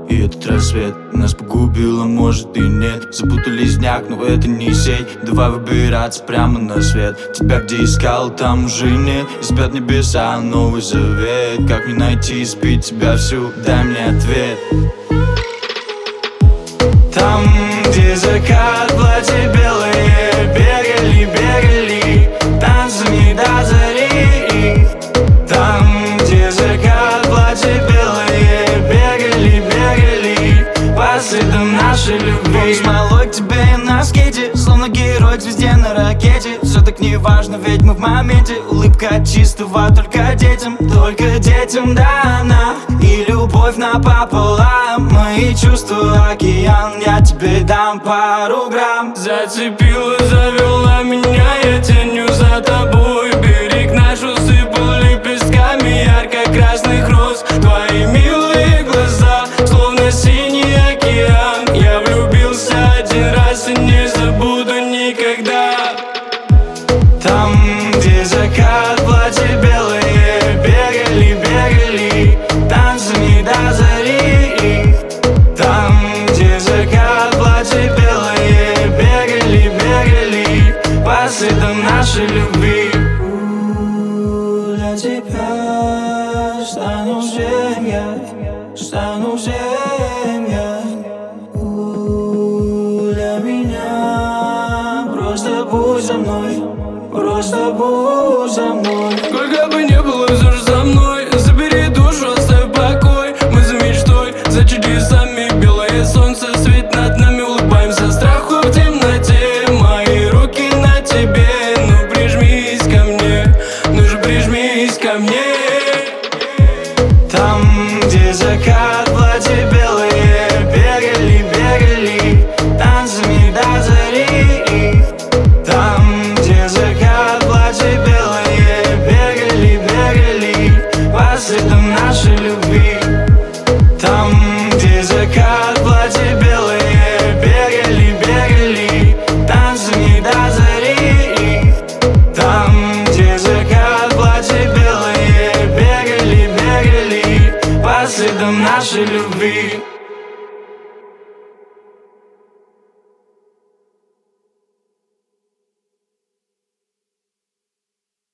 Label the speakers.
Speaker 1: и этот рассвет нас погубил, а может и нет. Запутались в днях, но это не сеть. Давай выбираться прямо на свет. Тебя где искал, там уже нет. И спят небеса, Новый Завет. Как мне найти, спить тебя всю, дай мне ответ. Там, где закат, платье белое, бегали, бегали танцами до зари. Там, где закат, платье белое, бегали, бегали по следам нашей любви. Смолой к тебе и на скейте, словно герой к звезде на ракете. Все так не важно, ведь мы в моменте. Улыбка от чистого только детям дана. И любовь напополам, мои чувства океан. Я тебе дам пару грамм.
Speaker 2: Зацепила, завела меня, я тяню за тобой. Берег наш усыпал лепестками ярко-красных роз. Твои милые глаза, словно синий океан. Я влюбился один раз и не забуду никогда.
Speaker 1: Там, где закат, платье белое, бегали, бегали танцами до зари. Там, где закат, платье белое, бегали, бегали по следам нашей любви. Для тебя стану всем я, стану всем я. Для меня просто будь со мной, просто будь со мной.
Speaker 2: Сколько бы не было, все же со мной. Забери душу, оставь покой. Мы за мечтой, за чудесами. Белое солнце, свет над нами. Улыбаемся страху в темноте. Мои руки на тебе. Ну прижмись ко мне, ну же прижмись ко мне.
Speaker 1: Там, где закат, платье белое, бегали, бегали танцами до зари. Там, где закат, платье белое, бегали, бегали по следам нашей любви. Там, где закат, платье белое, бегали, бегали танцами до зари. Там, где закат, платье белое, бегали, бегали по следам нашей любви.